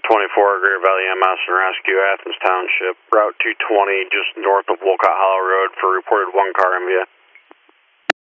24 Great Valley MS and Rescue, Athens Township, Route 220, just north of Wolcott Hollow Road for reported one car MVA.